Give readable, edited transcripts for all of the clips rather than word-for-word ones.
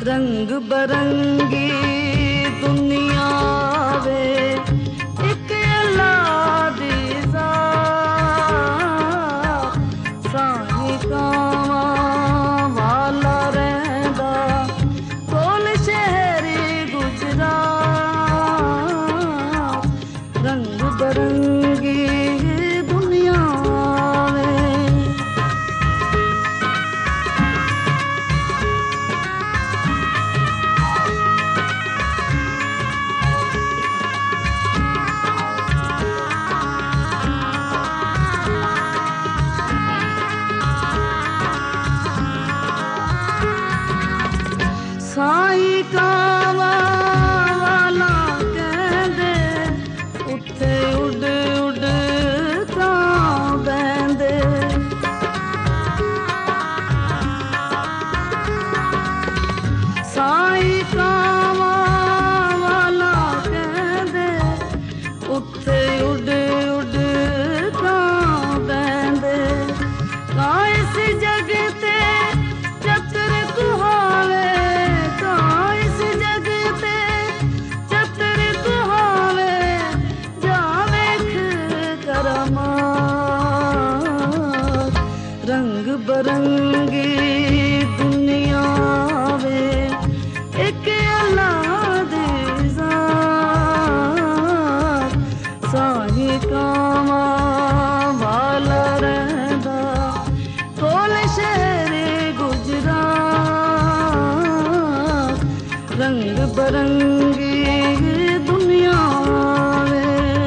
रंग बरंगी दुनिया वे एक अल्लाह दी ज़ात साईं कावां वाला रहिंदा कोल शहरी गुजरात रंग बरंगी दुनिया वे साईं कावां वाला कहंदे उत्थे उड़ उड़ कां बहंदे साईं कावां वाला कहंदे उत्थे उड़ उड़ कां बहंदे कां इस जग ते चतर कुहावे रंग बरंगी दुनिया वे एक अल्लाह दी ज़ात साईं कावां वाला रहिंदा कोल शहरी गुजरात रंग बरंगी दुनिया वे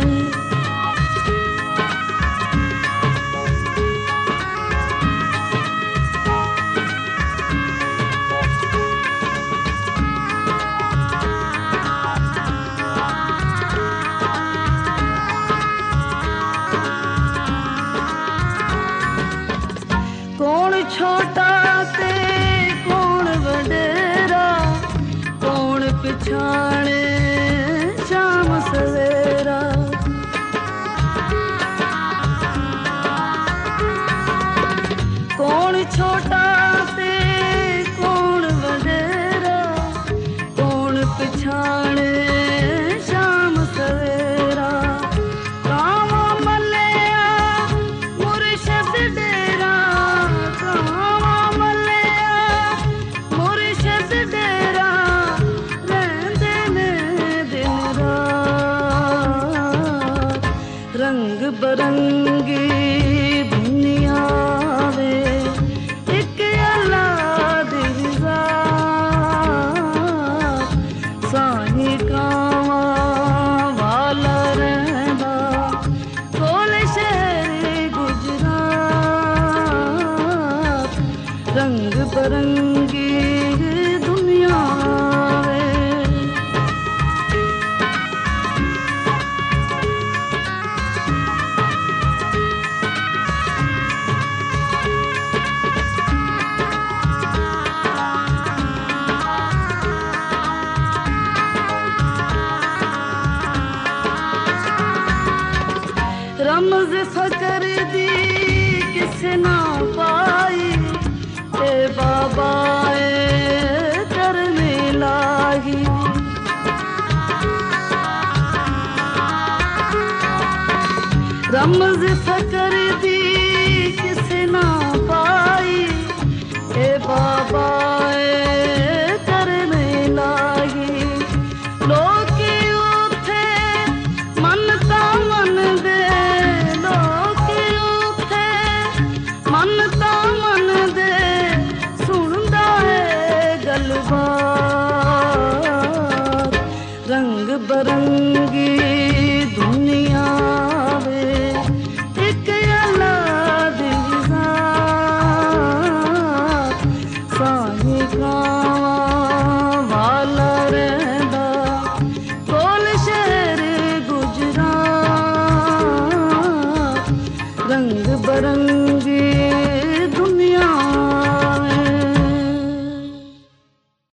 कौन छोटा ते कौन वडेरा कौन पिछाणे शाम सवेरा कौन छोटा ते कौन वडेरा कौन पिछाणे शाम सवेरा कावां मल्लिया मुर्शद डेरा रंग बरंगी दुनिया वे एक अल्लाह दी ज़ात साईं कावां वाला रहिंदा कोल शहरी गुजरात रंग बरंगी दुनिया वे रमज फकर दी किसे ना पाई ते बाबा करने लाही रमज फकर